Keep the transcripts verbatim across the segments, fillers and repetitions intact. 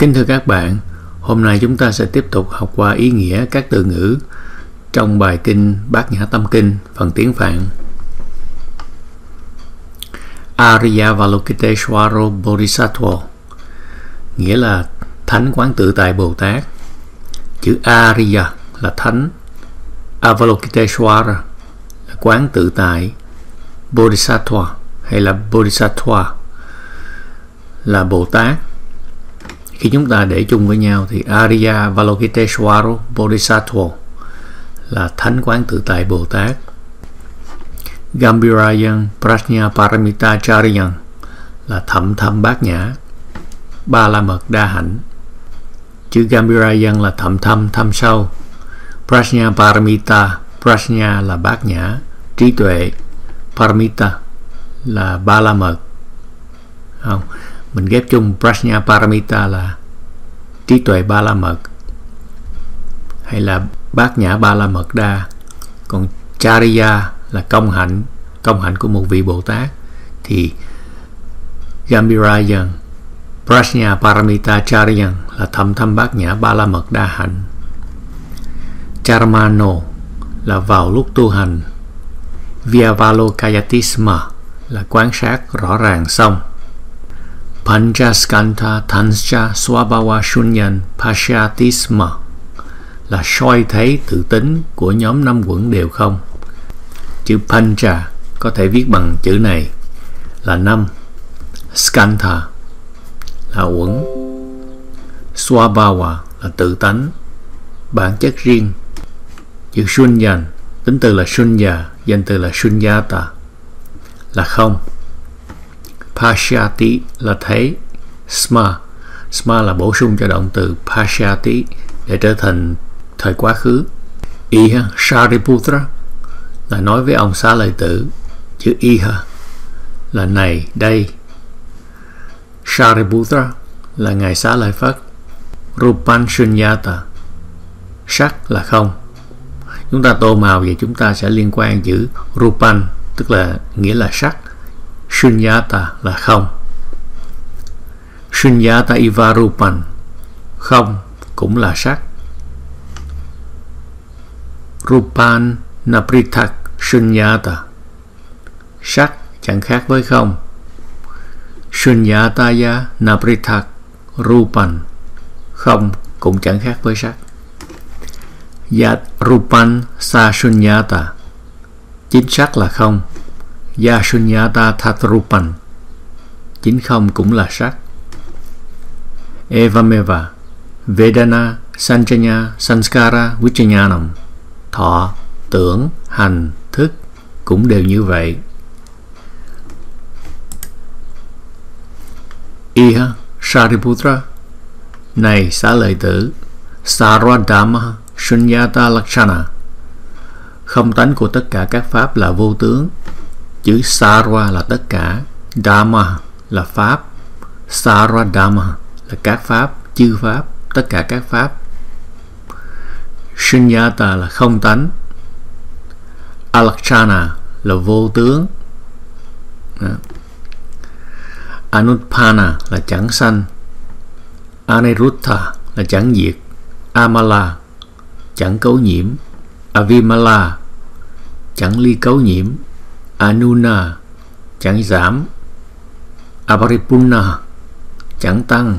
Kính thưa các bạn, hôm nay chúng ta sẽ tiếp tục học qua ý nghĩa các từ ngữ trong bài kinh Bát Nhã Tâm Kinh phần tiếng Phạn. Aryavalokiteshvaro Bodhisattva nghĩa là Thánh Quán Tự Tại Bồ Tát. Chữ Arya là Thánh, Avalokiteshvara là Quán Tự Tại, Bodhisattva hay là Bodhisattva là Bồ Tát. Khi chúng ta để chung với nhau thì Aryavalokiteshvara Bodhisattva là Thánh Quán Tự Tại Bồ Tát. Gambhirayan Prajna Paramita Chariyan là Thậm Thâm Bát Nhã, Ba La Mật Đa Hạnh. Chữ Gambhirayan là thậm thâm, thâm sâu. Prajna Paramita, Prajna là bát nhã, trí tuệ. Paramita là ba la mật. Không, mình ghép chung Prajna Paramita là trí tuệ ba la mật hay là bát nhã ba la mật đa. Còn Chariya là công hạnh, công hạnh của một vị Bồ Tát. Thì Gambhirayan Prajna Paramita Chariyan là thậm thâm bát nhã ba la mật đa hạnh. Charamano là vào lúc tu hành. Vyavalokayatisma là quan sát rõ ràng xong. Panchaskantha Tanscha Swabhava Shunyan Pasyatisma là soi thấy tự tính của nhóm năm quẩn đều không. Chữ Pancha có thể viết bằng chữ này là năm. Skantha là uẩn. Swabhava là tự tánh, bản chất riêng. Chữ Shunyan, tính từ là Shunya, danh từ là Shunyata, là không. Pasyati là thấy. Sma, Sma là bổ sung cho động từ Pasyati để trở thành thời quá khứ. Iha Shariputra là nói với ông Xá Lợi Tử. Chữ Iha là này, đây. Shariputra là ngài Xá Lợi Phất. Rupan Shunyata, sắc là không. Chúng ta tô màu vậy chúng ta sẽ liên quan chữ Rupan, tức là nghĩa là sắc. Shunyata là không. Shunyata iva Rupan, không cũng là sắc. Rupan naprithak Shunyata, sắc chẳng khác với không. Shunyataya naprithak Rupan, không cũng chẳng khác với sắc. Yat Rupan sa Shunyata, chính sắc là không. Ya Shunyata That Rupan, chính không cũng là sắc. Evameva Vedana Sanjanya Sanskara Vichayanam, thọ, tưởng, hành, thức cũng đều như vậy. Iha Shariputra, này Xá Lợi Tử. Sarvadhamma Shunyata Lakshana, không tánh của tất cả các pháp là vô tướng. Chữ Sarva là tất cả, Dhamma là pháp. Sarvadhamma là các pháp, chư pháp, tất cả các pháp. Shunyata là không tánh. Alakshana là vô tướng. Đó. Anuppana là chẳng sanh. Aniruddha là chẳng diệt. Amala chẳng cấu nhiễm. Avimala chẳng ly cấu nhiễm. Anuna chẳng giảm. Aparipunna chẳng tăng.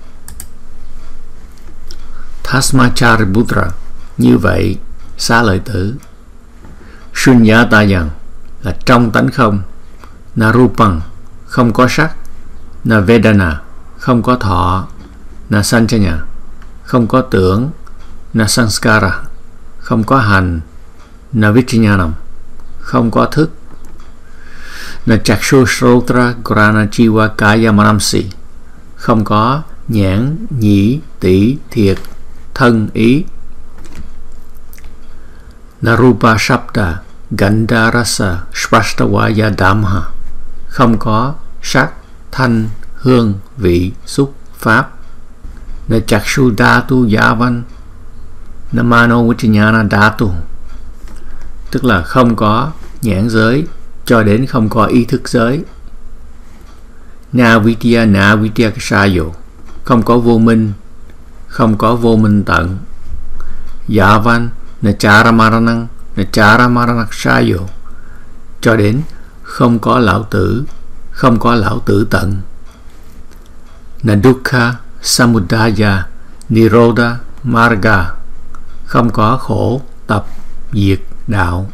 Tasmachariputra, như vậy Xá Lợi Tử. Shunyatayan là trong tánh không. Narupan không có sắc. Navedana không có thọ. Nasanjanya không có tưởng. Nasanskara không có hành. Navichayanam không có thức. Nachakshu Shrotra Grana Jiva Kaya Manamsi không có nhãn, nhĩ, tỷ, thiệt, thân, ý. Narupa Shabda Gandha Rasa Spashtavaya Dhamma không có sắc, thanh, hương, vị, xúc, pháp. Nachakshu Dhatu Yavan Namano Vichayana Dhatu, tức là không có nhãn giới cho đến không có ý thức giới. Na Vidya Na Vidya Kasayo không có vô minh, không có vô minh tận. Yavan nachara maranang nachara maranakshayo, cho đến không có lão tử, không có lão tử tận. Nadukha samudaya nirodha marga, không có khổ tập diệt đạo.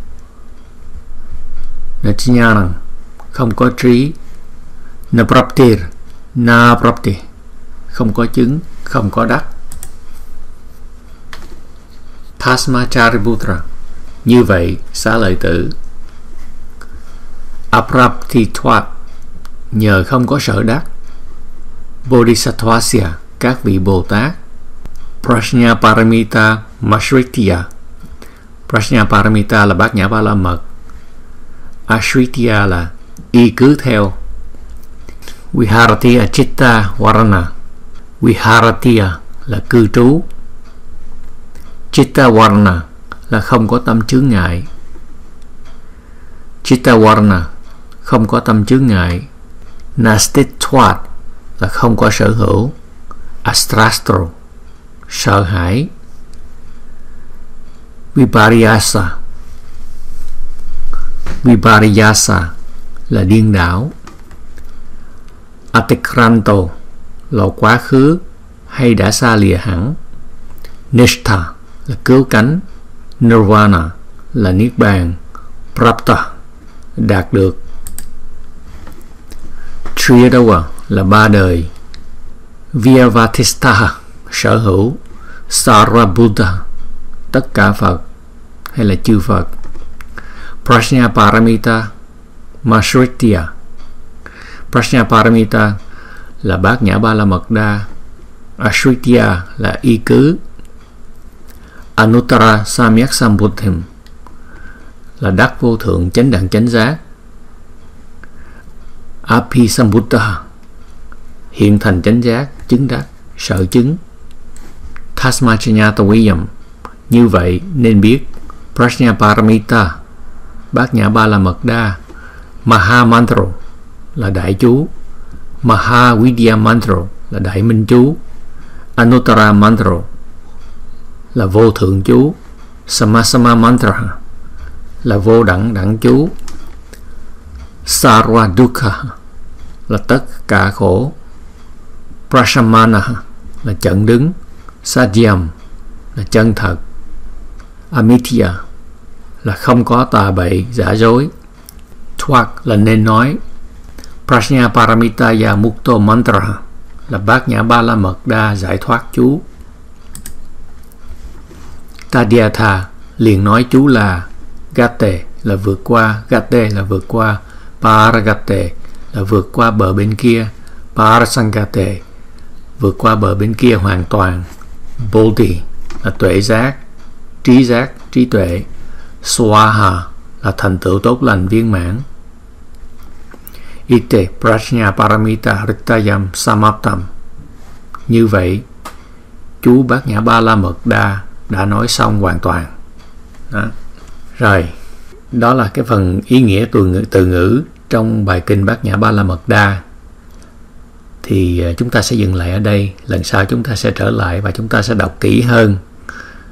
Nachinyanang, không có trí. Napraptir naprapti, không có chứng, không có đắc. Tasmachariputra, như vậy xá lợi tử. Apraptitvat, nhờ không có sở đắc. Bodhisattvasya, các vị Bồ Tát. Prajna Paramita Mashritya, Prajna Paramita là bát nhã ba la mật. Ashritya là y cứ theo. Viharatiya Chitta Varana, Viharatiya là cư trú. Chitta Varana là không có tâm chướng ngại. Chitta Varana không có tâm chướng ngại. Nastitvat là không có sở hữu. Astrastro sợ hãi. Vipariyasa, Vipariyasa là điên đảo. Atikranto là quá khứ hay đã xa lìa hẳn. Nishtha là cứu cánh. Nirvana là niết bàn. Prapta đạt được. Triyadawa là ba đời. Vyavatistaha sở hữu. Sarvabhuta tất cả Phật hay là chư Phật. Prajna Paramita Mashritya, Prajna Paramita là bát nhã ba la mật đa. Ashritya là y cứ. Anuttara Samyak Sambuddhim là đắc vô thượng chánh đẳng chánh giác. Abhisambuddha hiện thành chánh giác, chứng đắc, sở chứng. Tasmachanataviyam, như vậy nên biết. Prajna Paramita bát nhã ba la mật đa. Maha Mantra là đại chú. Maha Vidya Mantra là đại minh chú. Anuttara Mantra là vô thượng chú. Samasama Mantra là vô đẳng đẳng chú. Sarva Dukkha là tất cả khổ. Prashamana là chẩn đứng. Satyam là chân thật. Amitya là không có tà bậy giả dối. Thoát là nên nói. Prajna Paramitaya Mukto Mantra là bát nhã ba la mật đa giải thoát chú. Tadyatha liền nói chú là. Gate là vượt qua. Gate là vượt qua. Paragate là vượt qua bờ bên kia. Parasangate vượt qua bờ bên kia hoàn toàn. Bodhi là tuệ giác, trí giác, trí tuệ. Swaha là thành tựu tốt lành viên mãn. Ite Prajna Paramita Rittayam Samaptam, như vậy chú bát nhã ba la mật đa đã nói xong hoàn toàn. Đó. Rồi, đó là cái phần ý nghĩa từ ngữ, từ ngữ trong bài kinh bát nhã ba la mật đa. Thì chúng ta sẽ dừng lại ở đây. Lần sau chúng ta sẽ trở lại và chúng ta sẽ đọc kỹ hơn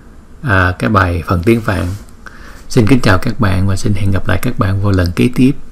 à, cái bài phần tiếng Phạn. Xin kính chào các bạn và xin hẹn gặp lại các bạn vào lần kế tiếp.